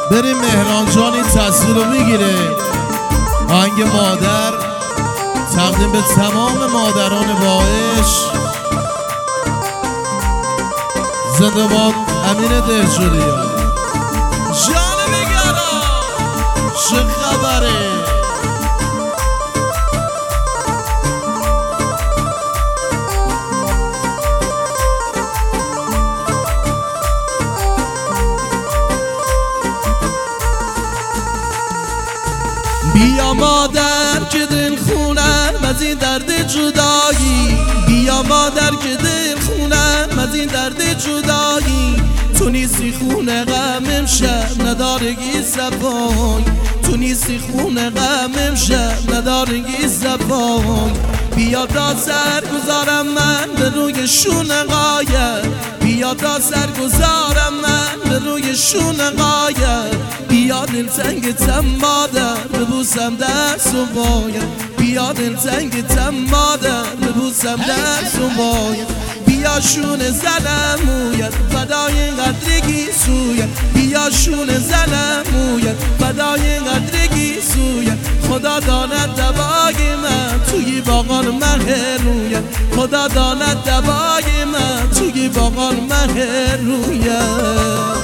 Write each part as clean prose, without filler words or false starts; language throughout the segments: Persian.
بریم مهران جانی تصویر رو میگیره. آهنگ مادر تقدیم به تمام مادران با عشق. زنده باد امین دهجوری. جان میگرا چه خبره؟ بیا مادر که دل خونم از این درد جدایی، بیا مادر که دل خونم از این درد جدایی. تو نیستی خونه غم امشب ندارگی زبان، تو نیستی خونه غم امشب ندارگی زبان. بیا تا سر گذارم من به روی شونه قایر، بیا تا سر گذارم من به روی شونه قایر. بیا دلتنگتم مادر ببوسم دست و باید، بیا دلتنگتم مادر ببوسم دست و باید. بیا شونه زنم موید فدای قدرگی سوید، بیا شونه زنم موید فدای قدرگی سوید. خدا داند دوای من توی باغان مه روید، خدا داند دوای من توی باغان مه روید.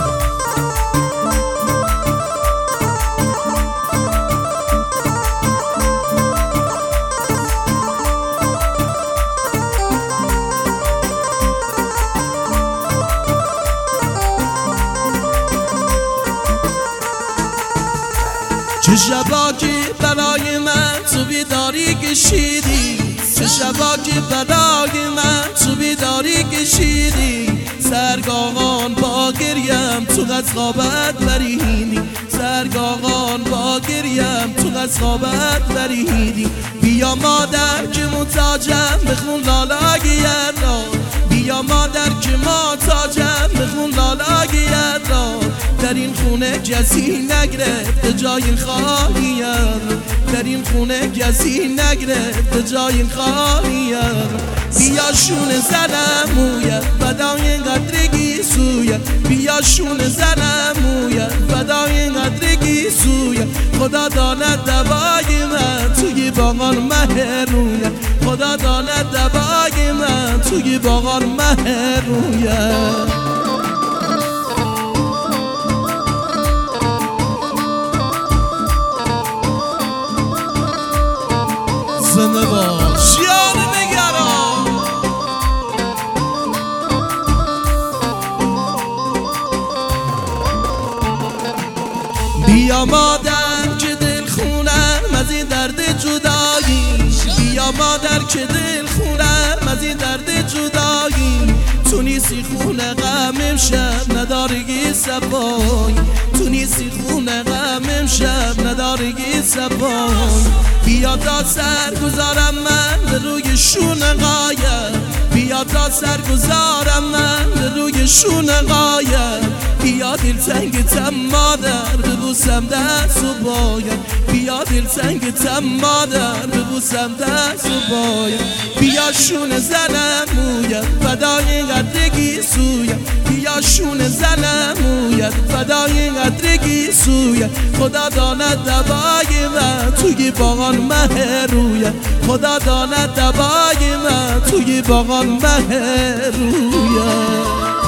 چه شباکی برای من تو بیداری کشیدی، چه شباکی برای من تو بیداری کشیدی. سرگاهان با گریم تو قصابت بریدی، سرگاهان با گریم تو قصابت بریدی. بیا مادر که محتاجم بخون لالای را، بیا مادر که محتاجم بخون لالای را. در این خونه کسی نگرفت جای خالی‌ام، در این خونه کسی نگرفت جای خالی‌ام. بیا شونه زنم موید فدای قدرگی سوید، بیا شونه زنم موید فدای قدرگی سوید. خدا داند دوای من توی باغان مه روید، خدا داند دوای من توی باغان مه روید. زنده باد جان میگرا. بیا مادر که دل خونم از این درد جدایی، بیا مادر که دل خونم از این درد جدایی. تو نیستی خونه غم امشب ندارگی صفای، تو نیستی خونه غم امشب ندارگی صفای. بیا تا سر گذارم من به روی شونه قایر، بیا تا سر گذارم من به روی شونه قایر. بیا دلتنگتم مادر ببوسم دست و باید، بیا دلتنگتم مادر ببوسم دست و باید. بیا شونه زنم موید فدای قدرگی سوید، بیا شونه زنم موید فدای قدرگی سوید. خدا داند دوای من توی باغان مه روید، خدا داند دوای من توی باغان مه روید.